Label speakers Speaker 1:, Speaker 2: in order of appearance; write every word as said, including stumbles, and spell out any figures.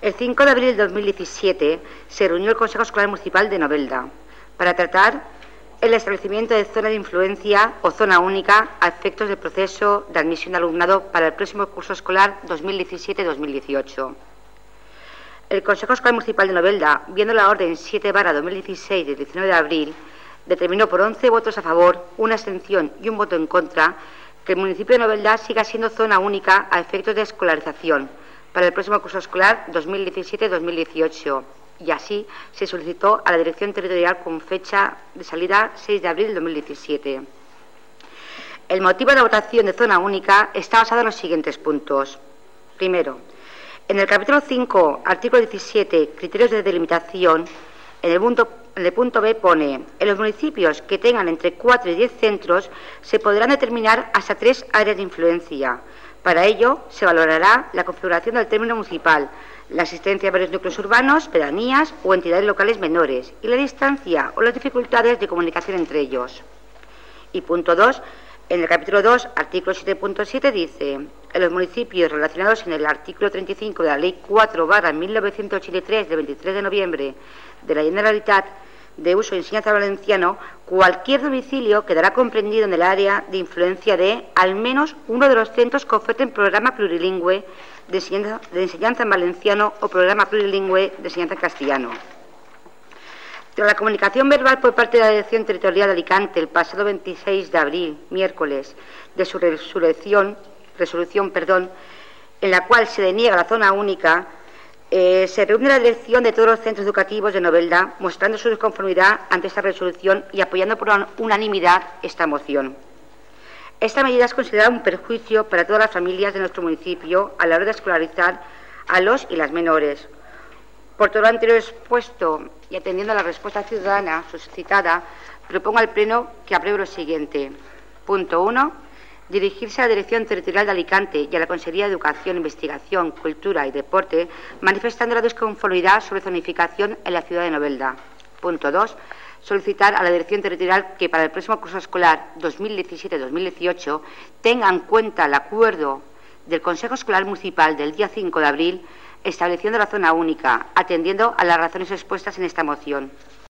Speaker 1: El cinco de abril de dos mil diecisiete se reunió el Consejo Escolar Municipal de Novelda para tratar el establecimiento de zona de influencia o zona única a efectos del proceso de admisión de alumnado para el próximo curso escolar dos mil diecisiete dos mil dieciocho. El Consejo Escolar Municipal de Novelda, viendo la orden siete barra dos mil dieciséis del diecinueve de abril, determinó por once votos a favor, una abstención y un voto en contra que el municipio de Novelda siga siendo zona única a efectos de escolarización para el próximo curso escolar dos mil diecisiete dos mil dieciocho, y así se solicitó a la Dirección Territorial con fecha de salida seis de abril de dos mil diecisiete. El motivo de la votación de zona única está basado en los siguientes puntos. Primero, en el capítulo cinco, artículo diecisiete, criterios de delimitación, en el punto, en el punto B pone: en los municipios que tengan entre cuatro y diez centros se podrán determinar hasta tres áreas de influencia. Para ello se valorará la configuración del término municipal, la existencia de varios núcleos urbanos, pedanías o entidades locales menores y la distancia o las dificultades de comunicación entre ellos. Y punto dos, en el capítulo dos, artículo siete punto siete dice: en los municipios relacionados en el artículo treinta y cinco de la Ley cuatro barra mil novecientos ochenta y tres de veintitrés de noviembre de la Generalitat de uso y enseñanza valenciano, cualquier domicilio quedará comprendido en el área de influencia de al menos uno de los centros que oferten programa plurilingüe de enseñanza, de enseñanza en valenciano o programa plurilingüe de enseñanza en castellano. Tras la comunicación verbal por parte de la Dirección Territorial de Alicante el pasado veintiséis de abril, miércoles, de su resolución, resolución perdón, en la cual se deniega la zona única, eh, se reúne la dirección de todos los centros educativos de Novelda mostrando su disconformidad ante esta resolución y apoyando por unanimidad esta moción. Esta medida es considerada un perjuicio para todas las familias de nuestro municipio a la hora de escolarizar a los y las menores. Por todo lo anterior expuesto y atendiendo a la respuesta ciudadana suscitada, propongo al Pleno que apruebe lo siguiente. Punto uno. Dirigirse a la Dirección Territorial de Alicante y a la Consejería de Educación, Investigación, Cultura y Deporte, manifestando la desconformidad sobre zonificación en la ciudad de Novelda. Punto dos. Solicitar a la Dirección Territorial que para el próximo curso escolar dos mil diecisiete dos mil dieciocho tenga en cuenta el acuerdo del Consejo Escolar Municipal del día cinco de abril estableciendo la zona única, atendiendo a las razones expuestas en esta moción.